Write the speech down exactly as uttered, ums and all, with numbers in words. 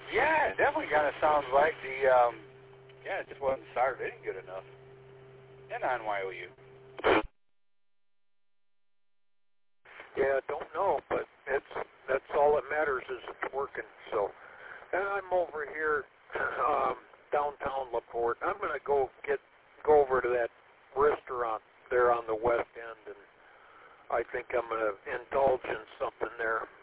Yeah, it definitely kind of sounds like the, um, yeah, it just wasn't started in good enough. And on Y O U. Yeah, don't know, but it's that's all that matters is it's working. So, and I'm over here um, downtown LaPorte. I'm gonna go get go over to that restaurant there on the west end, and I think I'm gonna indulge in something there.